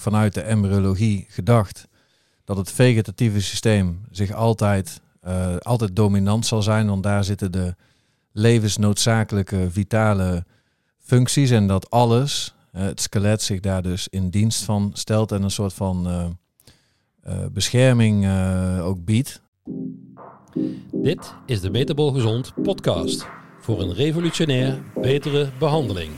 vanuit de embryologie gedacht dat het vegetatieve systeem zich altijd dominant zal zijn, want daar zitten de levensnoodzakelijke vitale functies en dat alles, het skelet, zich daar dus in dienst van stelt en een soort van bescherming ook biedt. Dit is de Metabol Gezond podcast voor een revolutionair betere behandeling.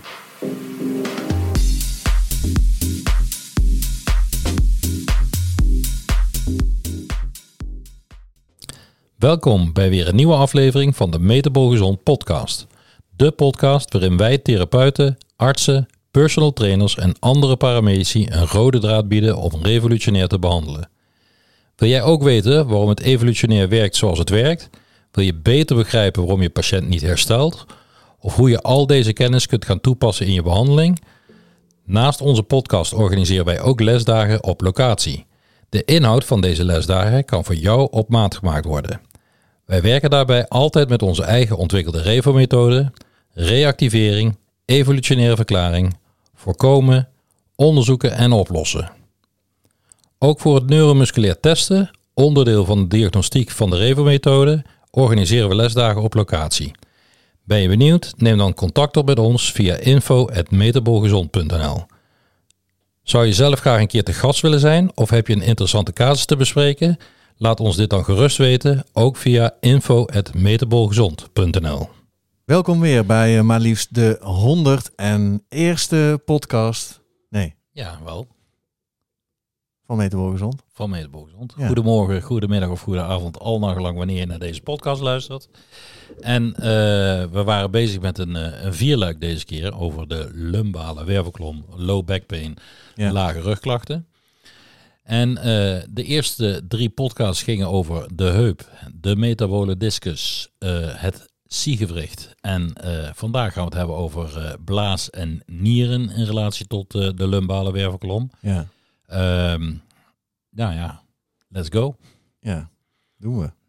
Welkom bij weer een nieuwe aflevering van de Metabol Gezond podcast. De podcast waarin wij therapeuten, artsen, personal trainers en andere paramedici een rode draad bieden om revolutionair te behandelen. Wil jij ook weten waarom het evolutionair werkt zoals het werkt? Wil je beter begrijpen waarom je patiënt niet herstelt? Of hoe je al deze kennis kunt gaan toepassen in je behandeling? Naast onze podcast organiseren wij ook lesdagen op locatie. De inhoud van deze lesdagen kan voor jou op maat gemaakt worden. Wij werken daarbij altijd met onze eigen ontwikkelde REVO-methode, reactivering, evolutionaire verklaring, voorkomen, onderzoeken en oplossen. Ook voor het neuromusculair testen, onderdeel van de diagnostiek van de REVO-methode, organiseren we lesdagen op locatie. Ben je benieuwd? Neem dan contact op met ons via info@metabolgezond.nl. Zou je zelf graag een keer te gast willen zijn of heb je een interessante casus te bespreken? Laat ons dit dan gerust weten, ook via info@metabolgezond.nl. Welkom weer bij maar liefst de 101ste podcast. Nee. Ja, wel. Van Metabol Gezond. Van Metabol Gezond. Ja. Goedemorgen, goedemiddag of goedenavond, al nagelang wanneer je naar deze podcast luistert. En we waren bezig met een vierluik deze keer over de lumbale wervelkolom, low back pain, lage rugklachten. En de eerste 3 podcasts gingen over de heup, de metabole discus, het ziegewricht. En vandaag gaan we het hebben over blaas en nieren in relatie tot de lumbale wervelkolom. Ja. Nou ja, let's go. Ja, doen we.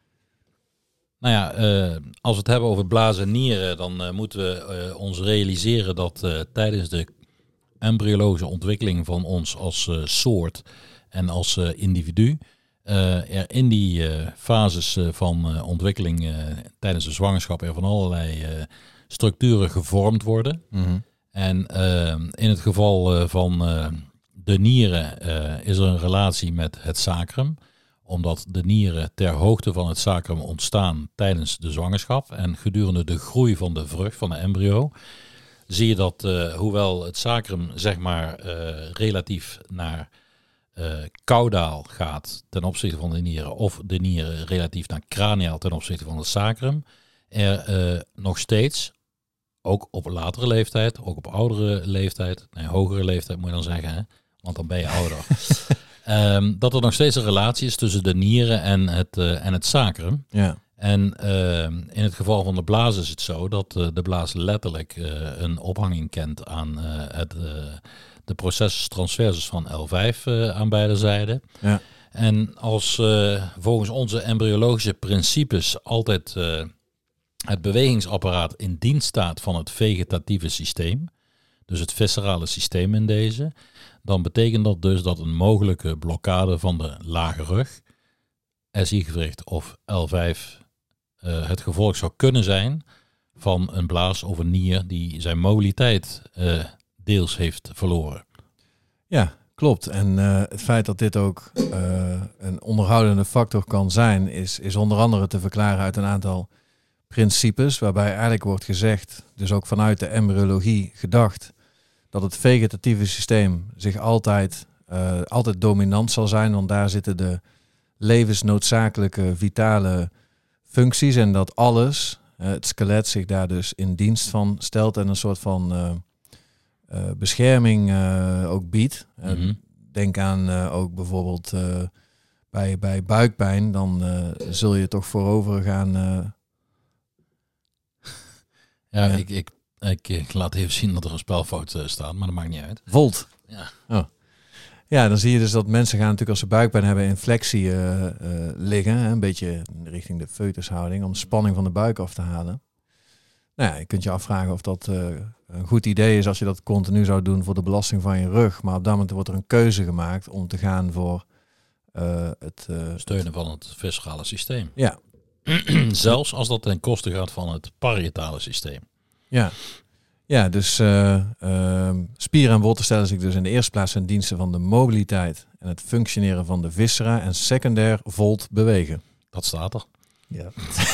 Nou ja, als we het hebben over blaas en nieren, dan moeten we ons realiseren dat tijdens de embryologische ontwikkeling van ons als soort en als individu, er in die fases van ontwikkeling tijdens de zwangerschap er van allerlei structuren gevormd worden. Mm-hmm. En in het geval van de nieren is er een relatie met het sacrum, omdat de nieren ter hoogte van het sacrum ontstaan tijdens de zwangerschap. En gedurende de groei van de vrucht, van de embryo, zie je dat hoewel het sacrum zeg maar relatief naar caudaal gaat ten opzichte van de nieren, of de nieren relatief naar craniaal ten opzichte van het sacrum, er nog steeds, ook op latere leeftijd, ook op oudere leeftijd, nee, hogere leeftijd moet je dan zeggen, hè? Want dan ben je ouder. Dat er nog steeds een relatie is tussen de nieren en het sacrum. Ja. En in het geval van de blaas is het zo dat de blaas letterlijk een ophanging kent aan de processus transversus van L5 aan beide zijden. Ja. En als volgens onze embryologische principes altijd het bewegingsapparaat in dienst staat van het vegetatieve systeem, dus het viscerale systeem in deze, dan betekent dat dus dat een mogelijke blokkade van de lage rug, SI-gewricht of L5 het gevolg zou kunnen zijn van een blaas of een nier die zijn mobiliteit deels heeft verloren. Ja, klopt. En het feit dat dit ook een onderhoudende factor kan zijn, is onder andere te verklaren uit een aantal principes, waarbij eigenlijk wordt gezegd, dus ook vanuit de embryologie gedacht, dat het vegetatieve systeem zich altijd dominant zal zijn, want daar zitten de levensnoodzakelijke vitale functies en dat alles, het skelet, zich daar dus in dienst van stelt en een soort van bescherming ook biedt. Mm-hmm. Denk aan ook bijvoorbeeld bij buikpijn, dan zul je toch voorover gaan. Ik laat even zien dat er een spelfout staat, maar dat maakt niet uit. Volt. Ja. Oh. Ja, dan zie je dus dat mensen gaan natuurlijk als ze buikpijn hebben in flexie liggen. Een beetje richting de foetushouding om de spanning van de buik af te halen. Nou ja, je kunt je afvragen of dat een goed idee is als je dat continu zou doen voor de belasting van je rug. Maar op dat moment wordt er een keuze gemaakt om te gaan voor het Steunen van het viscerale systeem. Ja. Zelfs als dat ten koste gaat van het parietale systeem. Ja. Ja, dus spieren en botten stellen zich dus in de eerste plaats ten dienste van de mobiliteit en het functioneren van de viscera en secundair volt bewegen. Dat staat er. Ja.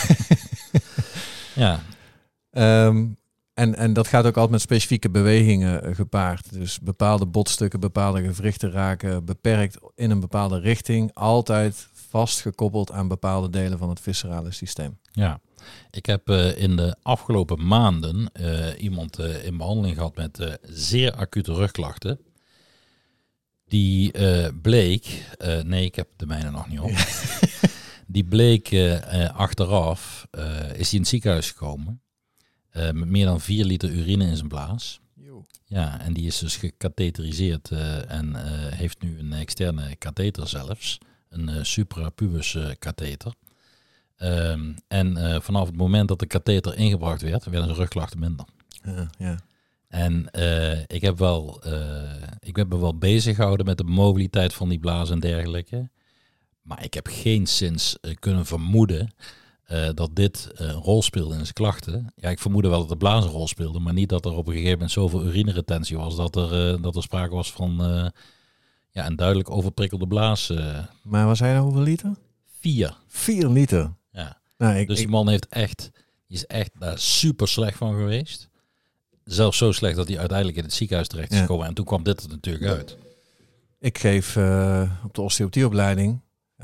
Ja. En dat gaat ook altijd met specifieke bewegingen gepaard. Dus bepaalde botstukken, bepaalde gewrichten raken beperkt in een bepaalde richting. Altijd vastgekoppeld aan bepaalde delen van het viscerale systeem. Ja. Ik heb in de afgelopen maanden iemand in behandeling gehad met zeer acute rugklachten. Die bleek, nee, ik heb de mijne nog niet op. Die bleek achteraf, is hij in het ziekenhuis gekomen. Met meer dan 4 liter urine in zijn blaas. Ja, en die is dus gecatheteriseerd en heeft nu een externe katheter zelfs. Een suprapubis katheter. En vanaf het moment dat de katheter ingebracht werd, werden zijn rugklachten minder. Ja. En ik heb me wel bezig gehouden met de mobiliteit van die blaas en dergelijke. Maar ik heb geenszins kunnen vermoeden dat dit een rol speelde in zijn klachten. Ja, ik vermoedde wel dat de blaas een rol speelde, maar niet dat er op een gegeven moment zoveel urineretentie was dat er sprake was van een duidelijk overprikkelde blaas. Maar was hij nou hoeveel liter? 4. 4 liter. Ja. Nou, Dus die man die is echt daar super slecht van geweest. Zelfs zo slecht dat hij uiteindelijk in het ziekenhuis terecht is gekomen. En toen kwam dit er natuurlijk uit. Ik geef op de osteopathieopleiding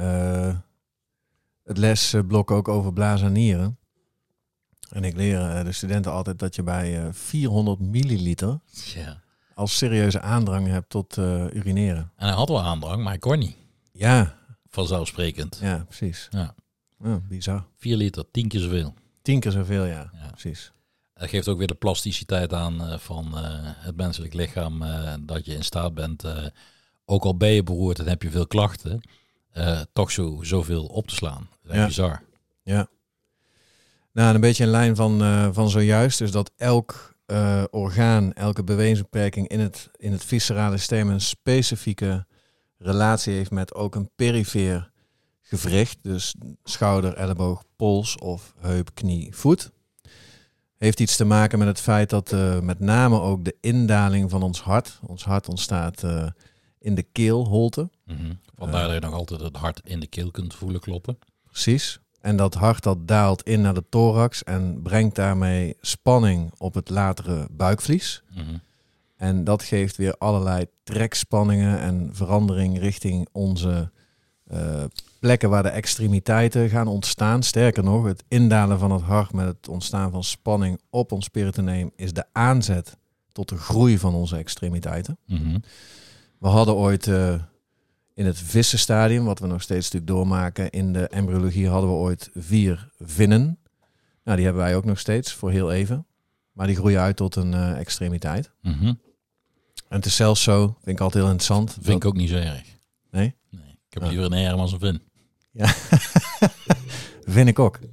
het lesblok ook over blaas en nieren. En ik leer de studenten altijd dat je bij 400 milliliter als serieuze aandrang hebt tot urineren. En hij had wel aandrang, maar hij kon niet. Ja. Vanzelfsprekend. Ja, precies. Ja. Bizar. 4 liter, 10 keer zoveel. 10 keer zoveel, ja. Precies. Dat geeft ook weer de plasticiteit aan van het menselijk lichaam. Dat je in staat bent, ook al ben je beroerd en heb je veel klachten, toch zoveel op te slaan. Dat is bizar. Ja. Nou, een beetje in lijn van zojuist. Dus dat elk orgaan, elke bewegingsbeperking in het viscerale systeem een specifieke relatie heeft met ook een perifeer gewricht. Dus schouder, elleboog, pols of heup, knie, voet. Heeft iets te maken met het feit dat met name ook de indaling van ons hart ontstaat in de keelholte. Mm-hmm. Vandaar dat je nog altijd het hart in de keel kunt voelen kloppen. Precies. En dat hart dat daalt in naar de thorax en brengt daarmee spanning op het latere buikvlies. Mm-hmm. En dat geeft weer allerlei trekspanningen en verandering richting onze plekken waar de extremiteiten gaan ontstaan. Sterker nog, het indalen van het hart met het ontstaan van spanning op ons peritoneum is de aanzet tot de groei van onze extremiteiten. Mm-hmm. We hadden ooit in het vissenstadium, wat we nog steeds natuurlijk doormaken, in de embryologie hadden we ooit 4 vinnen. Nou, die hebben wij ook nog steeds voor heel even. Maar die groeien uit tot een extremiteit. Mm-hmm. En het is zelfs zo, vind ik altijd heel interessant. Vind ik ook niet zo erg. Nee? Nee. Ik heb liever een herm als een vin. Ja, vind ik ook.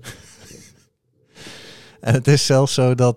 En het is zelfs zo dat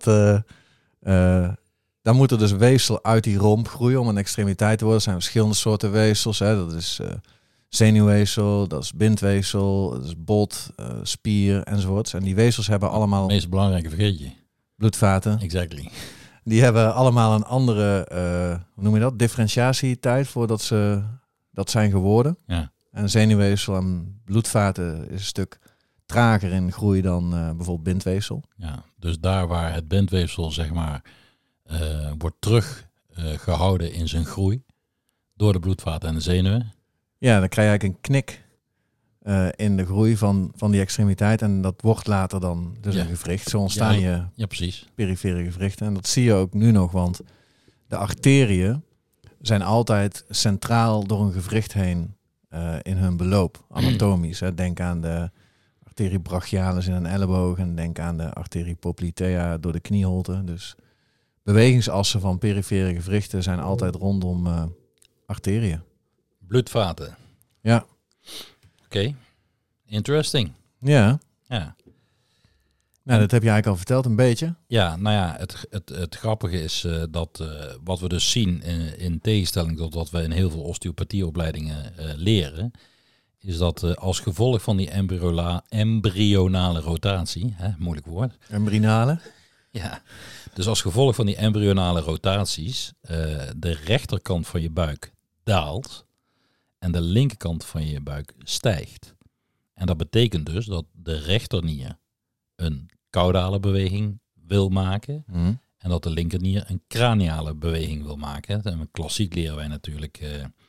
dan moet er dus weefsel uit die romp groeien om een extremiteit te worden. Er zijn verschillende soorten weefsels. Hè. Dat is zenuwweefsel, dat is bindweefsel, dat is bot, spier enzovoorts. En die weefsels hebben allemaal... Het meest belangrijke vergeet je. Bloedvaten. Exactly. Die hebben allemaal een andere, hoe noem je dat, differentiatietijd voordat ze dat zijn geworden. Ja. En zenuwweefsel en bloedvaten is een stuk trager in groei dan bijvoorbeeld bindweefsel. Ja, dus daar waar het bindweefsel zeg maar wordt teruggehouden in zijn groei door de bloedvaten en de zenuwen. Ja, dan krijg je eigenlijk een knik in de groei van die extremiteit. En dat wordt later dan dus een gewricht. Zo ontstaan je precies. perifere gewrichten. En dat zie je ook nu nog, want de arteriën zijn altijd centraal door een gewricht heen in hun beloop, anatomisch. Hè. Denk aan de arterie brachialis in een elleboog en denk aan de arterie poplitea door de knieholte. Dus bewegingsassen van perifere gewrichten zijn altijd rondom arteriën. Bloedvaten. Ja. Oké. Interesting. Ja. Ja. Nou, dat heb je eigenlijk al verteld, een beetje. Ja, nou ja, het grappige is dat wat we dus zien in tegenstelling tot wat we in heel veel osteopathieopleidingen leren, is dat als gevolg van die embryonale rotatie, moeilijk woord. Embryonale? Ja, dus als gevolg van die embryonale rotaties de rechterkant van je buik daalt en de linkerkant van je buik stijgt. En dat betekent dus dat de rechternier een caudale beweging wil maken en dat de linkernier een craniale beweging wil maken. En klassiek leren wij natuurlijk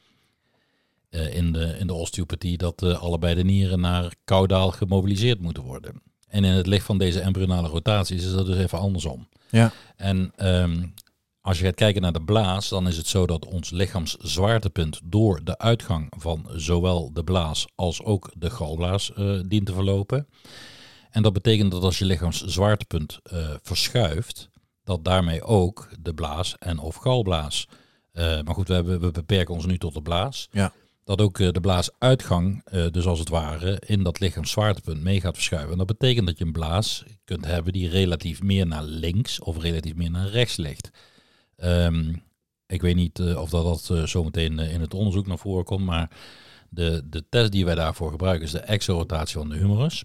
in de osteopathie dat allebei de nieren naar caudaal gemobiliseerd moeten worden. En in het licht van deze embryonale rotaties is dat dus even andersom. Ja. En als je gaat kijken naar de blaas, dan is het zo dat ons lichaamszwaartepunt door de uitgang van zowel de blaas als ook de galblaas dient te verlopen. En dat betekent dat als je lichaamszwaartepunt verschuift, dat daarmee ook de blaas en of galblaas, maar goed, we beperken ons nu tot de blaas, dat ook de blaasuitgang, dus als het ware, in dat lichaamszwaartepunt mee gaat verschuiven. En dat betekent dat je een blaas kunt hebben die relatief meer naar links of relatief meer naar rechts ligt. Ik weet niet of dat zometeen in het onderzoek naar voren komt, maar de test die wij daarvoor gebruiken is de exorotatie van de humerus.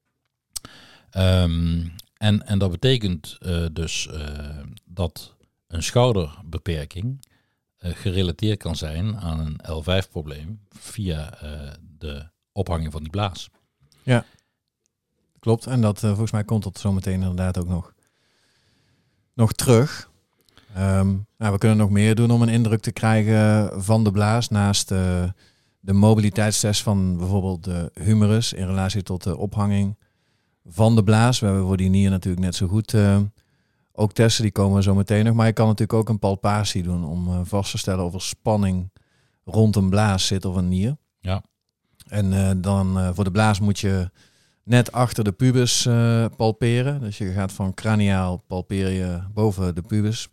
En dat betekent dus dat een schouderbeperking gerelateerd kan zijn aan een L5-probleem via de ophanging van die blaas. Ja, klopt. En dat volgens mij komt dat zometeen inderdaad ook nog terug. We kunnen nog meer doen om een indruk te krijgen van de blaas. Naast de mobiliteitstest van bijvoorbeeld de humerus in relatie tot de ophanging van de blaas. We hebben voor die nier natuurlijk net zo goed ook testen, die komen zo meteen nog. Maar je kan natuurlijk ook een palpatie doen om vast te stellen of er spanning rond een blaas zit of een nier. Ja. En dan voor de blaas moet je net achter de pubis palperen. Dus je gaat van craniaal palpeer je boven de pubis.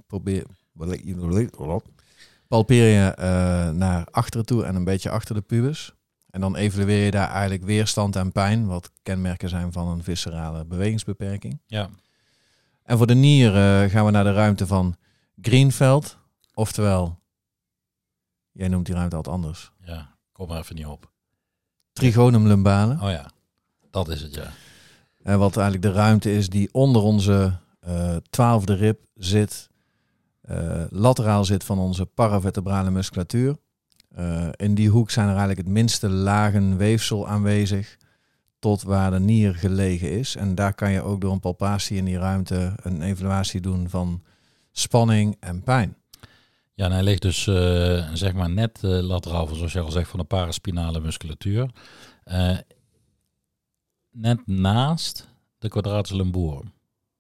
Palpeer je naar achteren toe en een beetje achter de pubis. En dan evalueer je daar eigenlijk weerstand en pijn, wat kenmerken zijn van een viscerale bewegingsbeperking. Ja. En voor de nier gaan we naar de ruimte van Greenfeld. Oftewel, jij noemt die ruimte altijd anders. Ja, kom maar even niet op. Trigonum lumbale. Oh ja, dat is het, ja. Wat eigenlijk de ruimte is die onder onze 12e rib zit. Lateraal zit van onze paravertebrale musculatuur. In die hoek zijn er eigenlijk het minste lagen weefsel aanwezig tot waar de nier gelegen is. En daar kan je ook door een palpatie in die ruimte een evaluatie doen van spanning en pijn. Ja, en hij ligt dus zeg maar net lateraal van, zoals je al zegt, van de paraspinale musculatuur. Net naast de quadratus lumborum.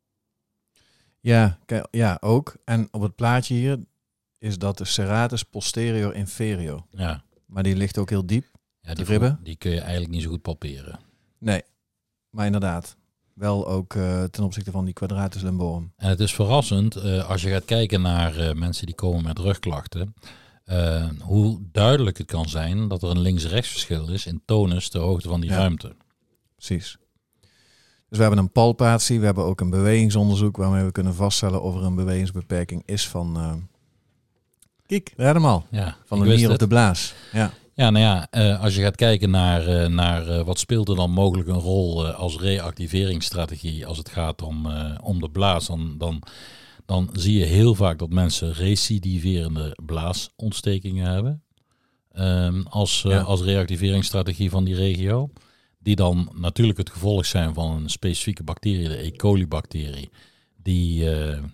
Ja, ook. En op het plaatje hier is dat de serratus posterior inferior. Ja. Maar die ligt ook heel diep. Ja, de ribben. Die kun je eigenlijk niet zo goed palperen. Nee, maar inderdaad. Wel ook ten opzichte van die quadratus lumborum. En het is verrassend als je gaat kijken naar mensen die komen met rugklachten. Hoe duidelijk het kan zijn dat er een links-rechts verschil is in tonus ter hoogte van die ruimte. Precies. Dus we hebben een palpatie, we hebben ook een bewegingsonderzoek waarmee we kunnen vaststellen of er een bewegingsbeperking is van... Kijk, red hem al. Ja, van de nier of de blaas. Ja. Ja, nou ja, als je gaat kijken naar wat speelt er dan mogelijk een rol als reactiveringsstrategie als het gaat om de blaas, dan zie je heel vaak dat mensen recidiverende blaasontstekingen hebben als reactiveringsstrategie van die regio. Die dan natuurlijk het gevolg zijn van een specifieke bacterie, de E. coli-bacterie, die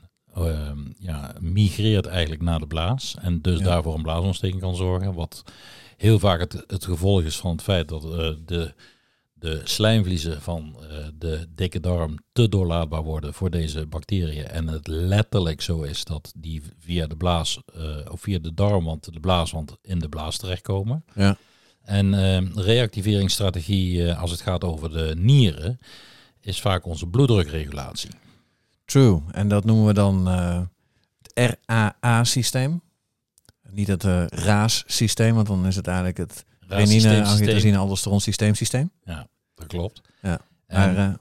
migreert eigenlijk naar de blaas en dus daarvoor een blaasontsteking kan zorgen. Wat heel vaak het gevolg is van het feit dat de slijmvliezen van de dikke darm te doorlaatbaar worden voor deze bacteriën. En het letterlijk zo is dat die via de blaas of via de darmwand, de blaaswand in de blaas terechtkomen. Ja. En reactiveringsstrategie als het gaat over de nieren is vaak onze bloeddrukregulatie. True. En dat noemen we dan het RAA-systeem. Niet het RAAS-systeem, want dan is het eigenlijk het renine-angiotensine-aldosteron-systeem. Ja, dat klopt. Ja. Maar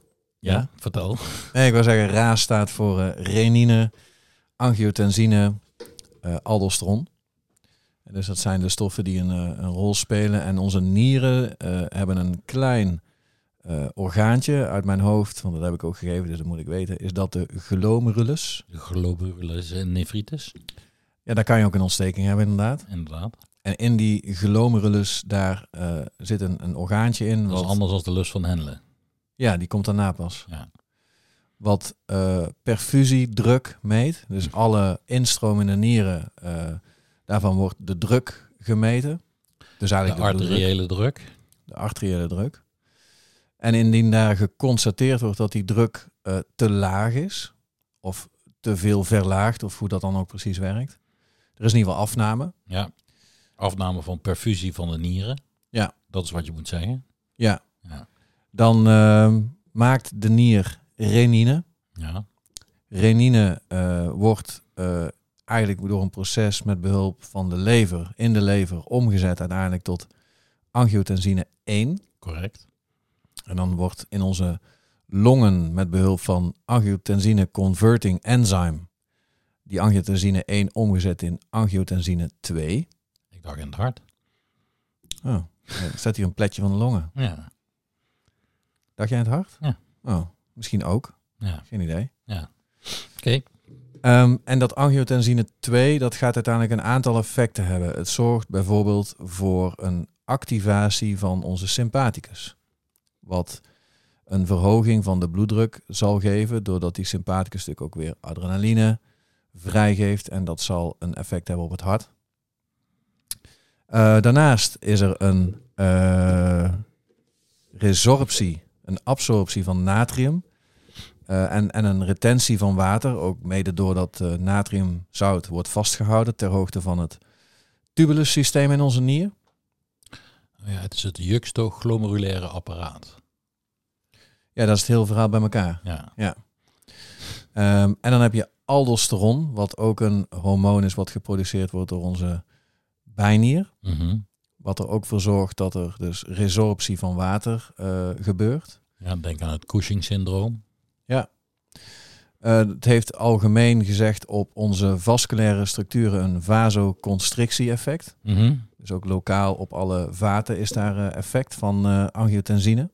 Ja, vertel. Nee, ik wil zeggen, RA staat voor renine, angiotensine, aldosteron. Dus dat zijn de stoffen die een rol spelen. En onze nieren hebben een klein orgaantje uit mijn hoofd, want dat heb ik ook gegeven, dus dat moet ik weten, is dat de glomerulus. De glomerulus en nefritis. Ja, daar kan je ook een ontsteking hebben inderdaad. Inderdaad. En in die glomerulus, daar zit een orgaantje in. Dat is anders dan de lus van Henle. Ja, die komt daarna pas. Ja. Wat perfusiedruk meet. Dus alle instroom in de nieren, daarvan wordt de druk gemeten. Dus eigenlijk de arteriële druk. De arteriële druk. En indien daar geconstateerd wordt dat die druk te laag is, of te veel verlaagd, of hoe dat dan ook precies werkt. Er is in ieder geval afname. Ja. Afname van perfusie van de nieren. Ja. Dat is wat je moet zeggen. Ja. Ja. Dan maakt de nier renine. Ja. Renine wordt eigenlijk door een proces met behulp van de lever, in de lever, omgezet uiteindelijk tot angiotensine 1. Correct. En dan wordt in onze longen met behulp van angiotensine converting enzyme die angiotensine 1 omgezet in angiotensine 2. Ik dacht in het hart. Oh, er staat hier een plekje van de longen. Ja. Dacht jij in het hart? Ja. Oh, misschien ook. Ja. Geen idee. Ja. Oké. En dat angiotensine 2, dat gaat uiteindelijk een aantal effecten hebben. Het zorgt bijvoorbeeld voor een activatie van onze sympathicus. Wat een verhoging van de bloeddruk zal geven, doordat die sympathicus natuurlijk ook weer adrenaline vrijgeeft. En dat zal een effect hebben op het hart. Daarnaast is er een resorptie, een absorptie van natrium. En een retentie van water, ook mede doordat natriumzout wordt vastgehouden ter hoogte van het tubulussysteem in onze nier. Ja, het is het juxtoglomerulaire apparaat. Ja, dat is het hele verhaal bij elkaar. Ja. En dan heb je aldosteron, wat ook een hormoon is wat geproduceerd wordt door onze bijnier. Mm-hmm. Wat er ook voor zorgt dat er dus resorptie van water gebeurt. Ja, denk aan het Cushing-syndroom. Ja. Het heeft algemeen gezegd op onze vasculaire structuren een vasoconstrictie-effect. Mm-hmm. Dus ook lokaal op alle vaten is daar effect van angiotensine.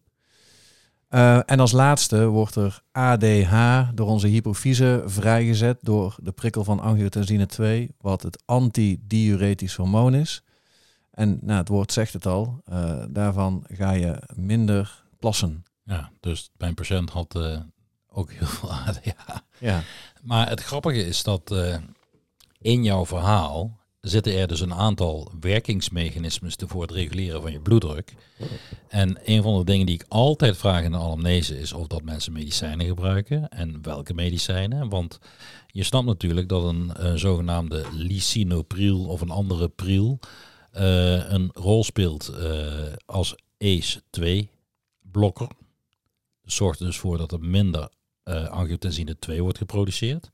En als laatste wordt er ADH door onze hypofyse vrijgezet door de prikkel van angiotensine 2, wat het antidiuretisch hormoon is. En het woord zegt het al, daarvan ga je minder plassen. Ja, dus mijn patiënt had ook heel veel ADH. Ja. Maar het grappige is dat in jouw verhaal zitten er dus een aantal werkingsmechanismes voor het reguleren van je bloeddruk. En een van de dingen die ik altijd vraag in de anamnese is of dat mensen medicijnen gebruiken en welke medicijnen. Want je snapt natuurlijk dat een zogenaamde lisinopril of een andere pril een rol speelt als ACE2-blokker. Dat zorgt er dus voor dat er minder angiotensine 2 wordt geproduceerd.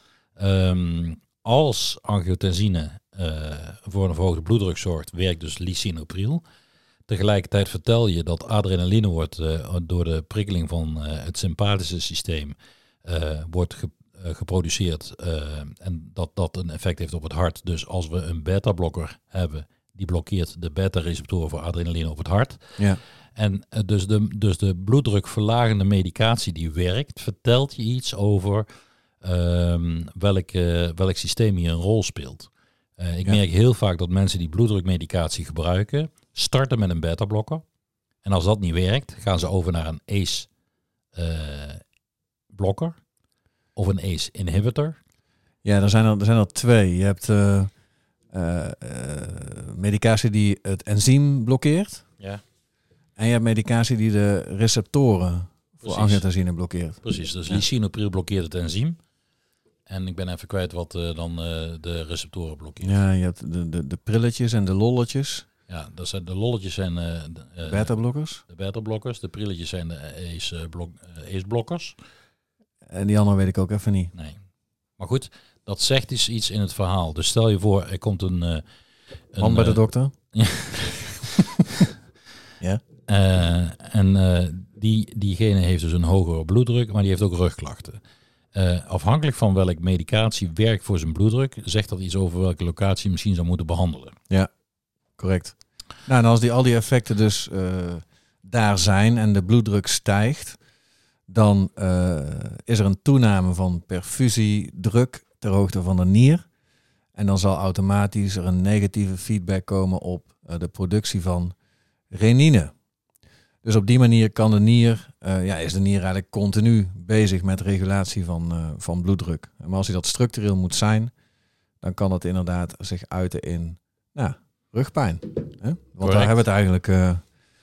Mm. Als angiotensine voor een verhoogde bloeddruk zorgt, werkt dus lisinopril. Tegelijkertijd vertel je dat adrenaline wordt door de prikkeling van het sympathische systeem wordt geproduceerd en dat een effect heeft op het hart. Dus als we een beta-blokker hebben, die blokkeert de beta-receptoren voor adrenaline op het hart. Ja. En dus de bloeddrukverlagende medicatie die werkt, vertelt je iets over welk systeem hier een rol speelt. Ik merk heel vaak dat mensen die bloeddrukmedicatie gebruiken, starten met een beta-blokker. En als dat niet werkt, gaan ze over naar een ACE-blokker of een ACE-inhibitor. Ja, er zijn er twee. Je hebt medicatie die het enzym blokkeert. Ja. En je hebt medicatie die de receptoren voor Precies. angiotensine blokkeert. Precies, dus lisinopril blokkeert het enzym. En ik ben even kwijt wat dan de receptoren blokkeert. Ja, je hebt de prilletjes en de lolletjes. Ja, dat zijn de lolletjes zijn Beta-blokkers. de beta-blokkers. De prilletjes zijn de ACE-blokkers. En die andere weet ik ook even niet. Nee. Maar goed, dat zegt dus iets in het verhaal. Dus stel je voor, er komt een Man bij de dokter. Ja. Ja. diegene heeft dus een hogere bloeddruk, maar die heeft ook rugklachten. Afhankelijk van welke medicatie werkt voor zijn bloeddruk, zegt dat iets over welke locatie je misschien zou moeten behandelen. Ja, correct. Nou, en als al die effecten dus daar zijn en de bloeddruk stijgt, dan is er een toename van perfusiedruk ter hoogte van de nier. En dan zal automatisch er een negatieve feedback komen op de productie van renine. Dus op die manier kan is de nier eigenlijk continu bezig met regulatie van bloeddruk. Maar als dat structureel moet zijn, dan kan dat inderdaad zich uiten in rugpijn. Hè? Want daar hebben we het eigenlijk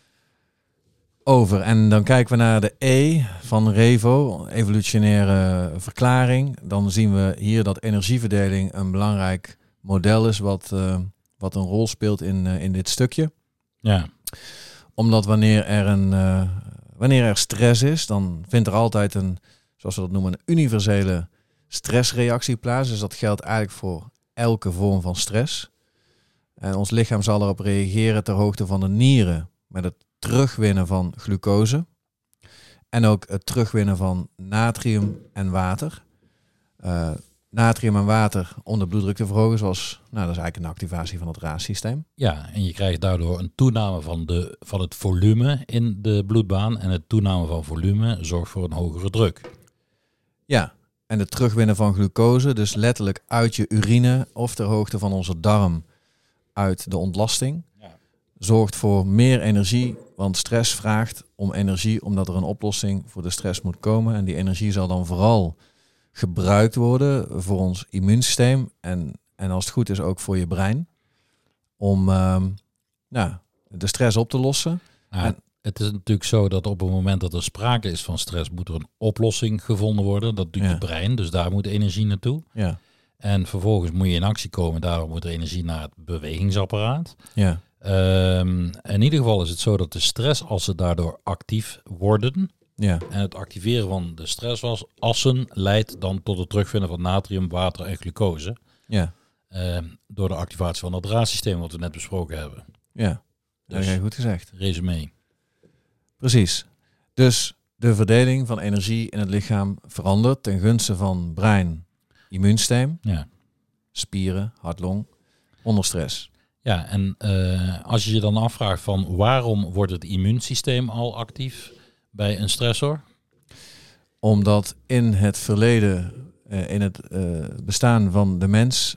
over. En dan kijken we naar de E van Revo, evolutionaire verklaring. Dan zien we hier dat energieverdeling een belangrijk model is wat een rol speelt in dit stukje. Ja. Omdat wanneer er stress is, dan vindt er altijd zoals we dat noemen, een universele stressreactie plaats. Dus dat geldt eigenlijk voor elke vorm van stress. En ons lichaam zal erop reageren ter hoogte van de nieren met het terugwinnen van glucose. En ook het terugwinnen van natrium en water. Natrium en water om de bloeddruk te verhogen, dat is eigenlijk een activatie van het RAAS-systeem. Ja, en je krijgt daardoor een toename van het volume in de bloedbaan. En het toename van volume zorgt voor een hogere druk. Ja, en het terugwinnen van glucose, dus letterlijk uit je urine of ter hoogte van onze darm uit de ontlasting, zorgt voor meer energie, want stress vraagt om energie, omdat er een oplossing voor de stress moet komen. En die energie zal dan vooral gebruikt worden voor ons immuunsysteem en als het goed is ook voor je brein, om de stress op te lossen. Het is natuurlijk zo dat op het moment dat er sprake is van stress, moet er een oplossing gevonden worden. Dat doet je brein, dus daar moet energie naartoe. Ja. En vervolgens moet je in actie komen, daarom moet er energie naar het bewegingsapparaat. Ja. In ieder geval is het zo dat de stressassen daardoor actief worden. Ja. En het activeren van de stressassen leidt dan tot het terugvinden van natrium, water en glucose. Ja. Door de activatie van het RAAS-systeem wat we net besproken hebben. Ja, dat heb je goed gezegd. Resume. Precies. Dus de verdeling van energie in het lichaam verandert ten gunste van brein, immuunsysteem, spieren, hart-long, onder stress. Ja, en als je je dan afvraagt van waarom wordt het immuunsysteem al actief bij een stressor? Omdat in het verleden, in het bestaan van de mens,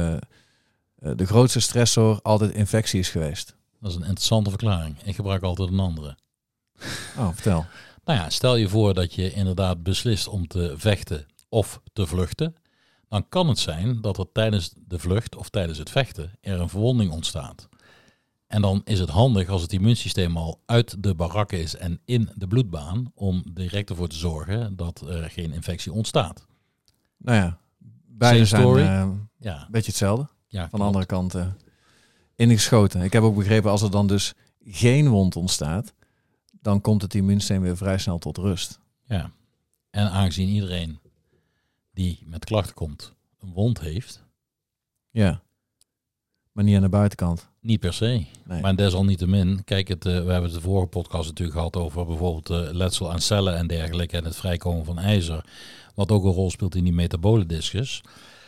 de grootste stressor altijd infectie is geweest. Dat is een interessante verklaring. Ik gebruik altijd een andere. Oh, vertel. Nou ja, stel je voor dat je inderdaad beslist om te vechten of te vluchten. Dan kan het zijn dat er tijdens de vlucht of tijdens het vechten er een verwonding ontstaat. En dan is het handig als het immuunsysteem al uit de barakken is en in de bloedbaan, om direct ervoor te zorgen dat er geen infectie ontstaat. Nou ja, beide zijn een beetje hetzelfde. Ja, van de andere kant ingeschoten. Ik heb ook begrepen, als er dan dus geen wond ontstaat, dan komt het immuunsysteem weer vrij snel tot rust. Ja, en aangezien iedereen die met klachten komt een wond heeft. Ja, maar niet aan de buitenkant. Niet per se, nee. Maar desalniettemin, kijk, we hebben het de vorige podcast natuurlijk gehad over bijvoorbeeld letsel aan cellen en dergelijke en het vrijkomen van ijzer, wat ook een rol speelt in die metabole discus.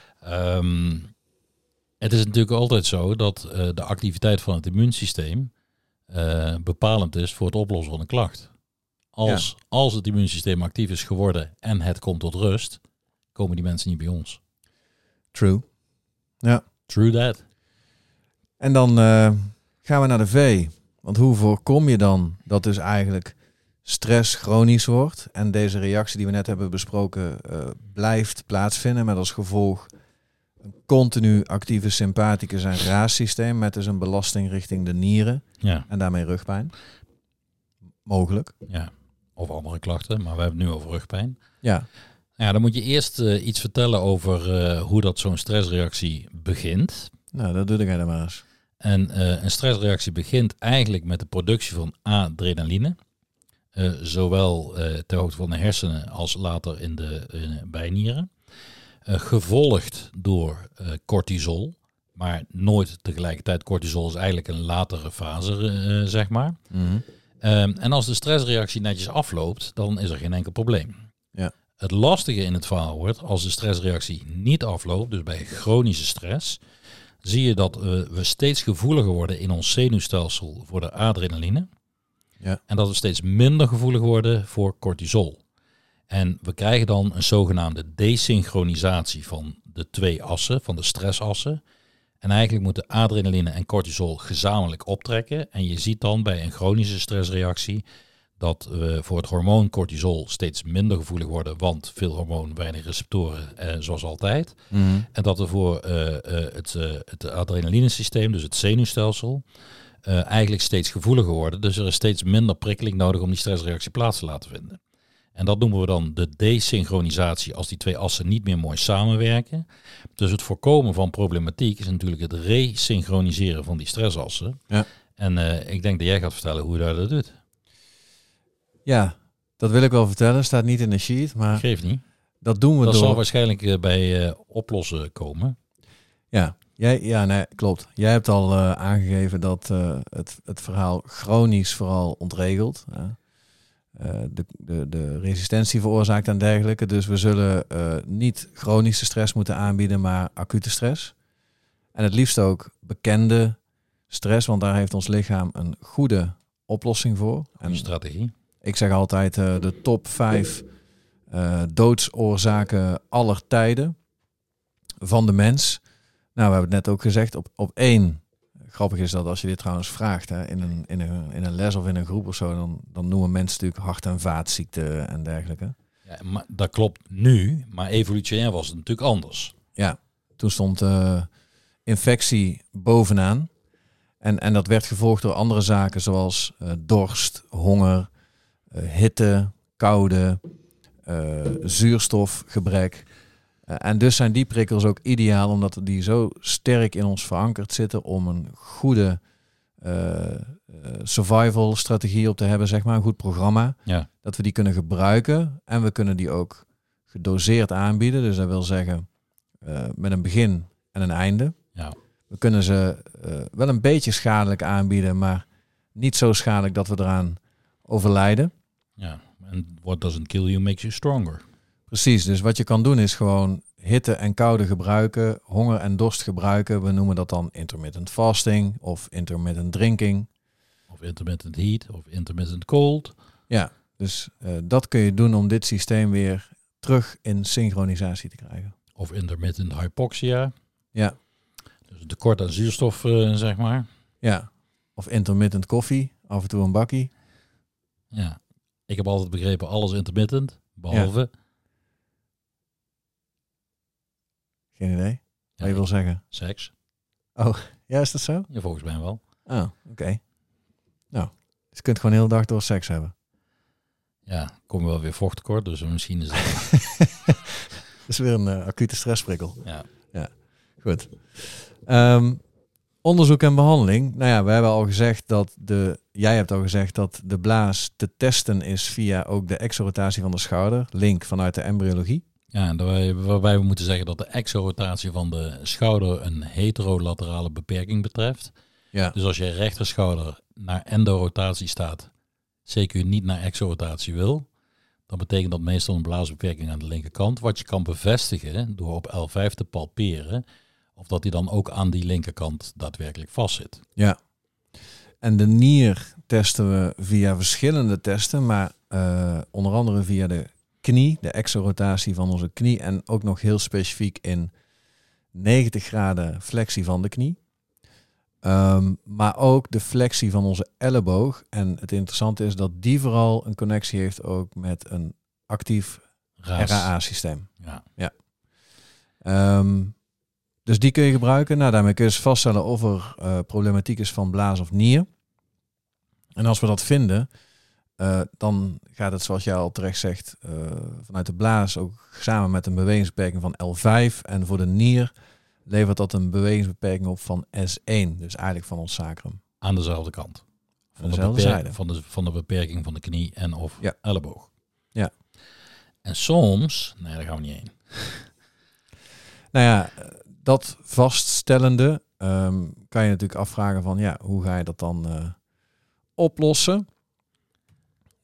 Het is natuurlijk altijd zo dat de activiteit van het immuunsysteem bepalend is voor het oplossen van een klacht. Als het immuunsysteem actief is geworden en het komt tot rust, komen die mensen niet bij ons. True. Ja. True that. En dan gaan we naar de V. Want hoe voorkom je dan dat dus eigenlijk stress chronisch wordt en deze reactie die we net hebben besproken blijft plaatsvinden met als gevolg een continu actieve sympathicus en RAAS-systeem met dus een belasting richting de nieren en daarmee rugpijn? Mogelijk. Ja, of andere klachten, maar we hebben het nu over rugpijn. Ja. Ja, dan moet je eerst iets vertellen over hoe dat zo'n stressreactie begint. Nou, dat doe ik dan maar eens. En een stressreactie begint eigenlijk met de productie van adrenaline. Zowel ter hoogte van de hersenen als later in de bijnieren. Gevolgd door cortisol. Maar nooit tegelijkertijd. Cortisol is eigenlijk een latere fase, zeg maar. Mm-hmm. En als de stressreactie netjes afloopt, dan is er geen enkel probleem. Ja. Het lastige in het verhaal wordt, als de stressreactie niet afloopt, dus bij chronische stress, zie je dat we steeds gevoeliger worden in ons zenuwstelsel voor de adrenaline. Ja. En dat we steeds minder gevoelig worden voor cortisol. En we krijgen dan een zogenaamde desynchronisatie van de twee assen, van de stressassen. En eigenlijk moeten adrenaline en cortisol gezamenlijk optrekken. En je ziet dan bij een chronische stressreactie dat we voor het hormoon cortisol steeds minder gevoelig worden, want veel hormoon, weinig receptoren, zoals altijd. Mm-hmm. En dat we voor het adrenalinesysteem, dus het zenuwstelsel, eigenlijk steeds gevoeliger worden. Dus er is steeds minder prikkeling nodig om die stressreactie plaats te laten vinden. En dat noemen we dan de desynchronisatie als die twee assen niet meer mooi samenwerken. Dus het voorkomen van problematiek is natuurlijk het resynchroniseren van die stressassen. Ja. En ik denk dat jij gaat vertellen hoe je dat doet. Ja, dat wil ik wel vertellen. Staat niet in de sheet, maar Geeft niet. dat doen we Dat door... zal waarschijnlijk bij oplossen komen. Ja, nee, klopt. Jij hebt al aangegeven dat het verhaal chronisch vooral ontregelt. De resistentie veroorzaakt en dergelijke. Dus we zullen niet chronische stress moeten aanbieden, maar acute stress. En het liefst ook bekende stress, want daar heeft ons lichaam een goede oplossing voor. Een strategie. Ik zeg altijd de top 5 doodsoorzaken aller tijden van de mens. Nou, we hebben het net ook gezegd, op 1. Grappig is dat als je dit trouwens vraagt in een les of in een groep of zo, dan noemen mensen natuurlijk hart- en vaatziekten en dergelijke. Ja, maar dat klopt nu, maar evolutionair was het natuurlijk anders. Ja, toen stond infectie bovenaan. En dat werd gevolgd door andere zaken zoals dorst, honger, hitte, koude, zuurstofgebrek. En dus zijn die prikkels ook ideaal, omdat die zo sterk in ons verankerd zitten om een goede survival strategie op te hebben, zeg maar, een goed programma. Ja. Dat we die kunnen gebruiken en we kunnen die ook gedoseerd aanbieden. Dus dat wil zeggen met een begin en een einde. Ja. We kunnen ze wel een beetje schadelijk aanbieden, maar niet zo schadelijk dat we eraan overlijden. Ja, en what doesn't kill you makes you stronger. Precies, dus wat je kan doen is gewoon hitte en koude gebruiken, honger en dorst gebruiken. We noemen dat dan intermittent fasting of intermittent drinking. Of intermittent heat of intermittent cold. Ja, dus dat kun je doen om dit systeem weer terug in synchronisatie te krijgen. Of intermittent hypoxia. Ja. Dus een tekort aan zuurstof, zeg maar. Ja, of intermittent koffie, af en toe een bakkie. Ja, ik heb altijd begrepen alles intermittent, behalve... Ja. Geen idee. Wat je wil zeggen. Seks. Oh, ja, is dat zo? Ja, volgens mij wel. Oh, oké. Nou, dus je kunt gewoon de hele dag door seks hebben. Ja, kom wel weer vochttekort, dus misschien is dat... Dat is weer een acute stressprikkel. Ja. Ja, goed. Onderzoek en behandeling. Nou ja, we hebben al gezegd dat jij hebt al gezegd dat de blaas te testen is via ook de exorotatie van de schouder. Link vanuit de embryologie. Ja, waarbij we moeten zeggen dat de exorotatie van de schouder een heterolaterale beperking betreft. Ja. Dus als je rechterschouder naar endorotatie staat, CQ niet naar exorotatie wil, dan betekent dat meestal een blaasbeperking aan de linkerkant. Wat je kan bevestigen door op L5 te palperen, of dat hij dan ook aan die linkerkant daadwerkelijk vastzit. Ja. En de nier testen we via verschillende testen, maar onder andere via de knie, de exorotatie van onze knie en ook nog heel specifiek in 90 graden flexie van de knie. Maar ook de flexie van onze elleboog. En het interessante is dat die vooral een connectie heeft ook met een actief RAA-systeem. Ja. Dus die kun je gebruiken. Nou, daarmee kun je dus vaststellen of er problematiek is van blaas of nier. En als we dat vinden, dan gaat het, zoals jij al terecht zegt, vanuit de blaas ook samen met een bewegingsbeperking van L5. En voor de nier levert dat een bewegingsbeperking op van S1. Dus eigenlijk van ons sacrum. Aan dezelfde kant. Van dezelfde zijde. Van de beperking van de knie en of elleboog. Ja. En soms, nee, daar gaan we niet heen. Nou ja, dat vaststellende kan je natuurlijk afvragen van, ja, hoe ga je dat dan oplossen?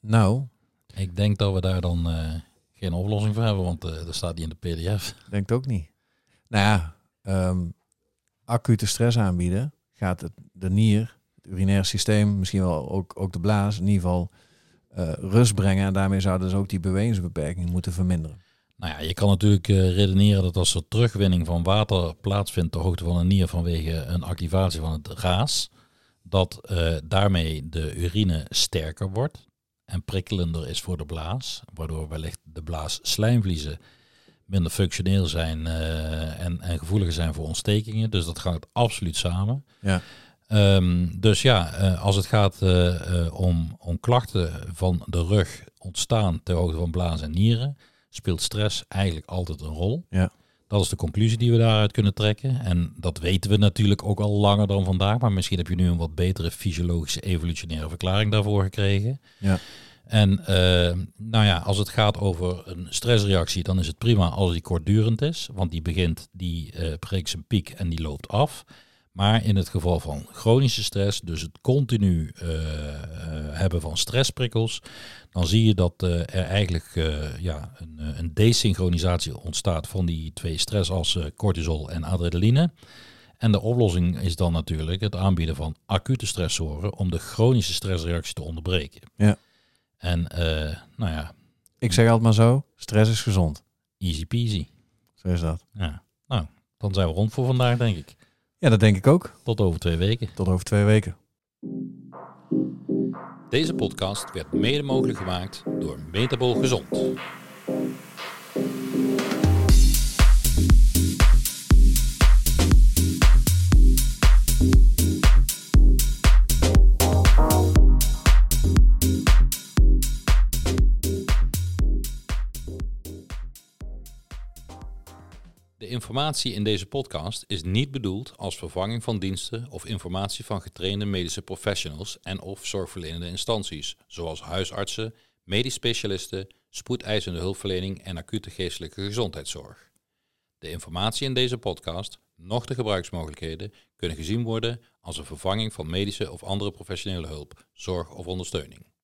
Nou, Ik denk dat we daar dan geen oplossing voor hebben, want dat staat niet in de pdf. denk het ook niet. Nou ja, acute stress aanbieden gaat de nier, het urinaire systeem, misschien wel ook de blaas, in ieder geval rust brengen. En daarmee zouden dus ook die bewegingsbeperking moeten verminderen. Nou ja, je kan natuurlijk redeneren dat als er terugwinning van water plaatsvindt ter hoogte van een nier vanwege een activatie van het RAAS, dat daarmee de urine sterker wordt en prikkelender is voor de blaas, waardoor wellicht de blaasslijmvliezen minder functioneel zijn en gevoeliger zijn voor ontstekingen. Dus dat gaat absoluut samen. Ja. Dus ja, als het gaat om klachten van de rug ontstaan ter hoogte van blaas en nieren, speelt stress eigenlijk altijd een rol. Ja. Dat is de conclusie die we daaruit kunnen trekken. En dat weten we natuurlijk ook al langer dan vandaag. Maar misschien heb je nu een wat betere fysiologische evolutionaire verklaring daarvoor gekregen. Ja. En nou ja, als het gaat over een stressreactie, dan is het prima als die kortdurend is. Want die bereikt zijn piek en die loopt af. Maar in het geval van chronische stress, dus het continu hebben van stressprikkels, dan zie je dat er eigenlijk een desynchronisatie ontstaat van die twee stressassen cortisol en adrenaline. En de oplossing is dan natuurlijk het aanbieden van acute stressoren om de chronische stressreactie te onderbreken. Ja. En nou ja. Ik zeg altijd maar zo, stress is gezond. Easy peasy. Zo is dat. Ja. Nou, dan zijn we rond voor vandaag, denk ik. Ja, dat denk ik ook. Tot over 2 weken. Tot over 2 weken. Deze podcast werd mede mogelijk gemaakt door Metabol Gezond. De informatie in deze podcast is niet bedoeld als vervanging van diensten of informatie van getrainde medische professionals en of zorgverlenende instanties, zoals huisartsen, medisch specialisten, spoedeisende hulpverlening en acute geestelijke gezondheidszorg. De informatie in deze podcast, noch de gebruiksmogelijkheden, kunnen gezien worden als een vervanging van medische of andere professionele hulp, zorg of ondersteuning.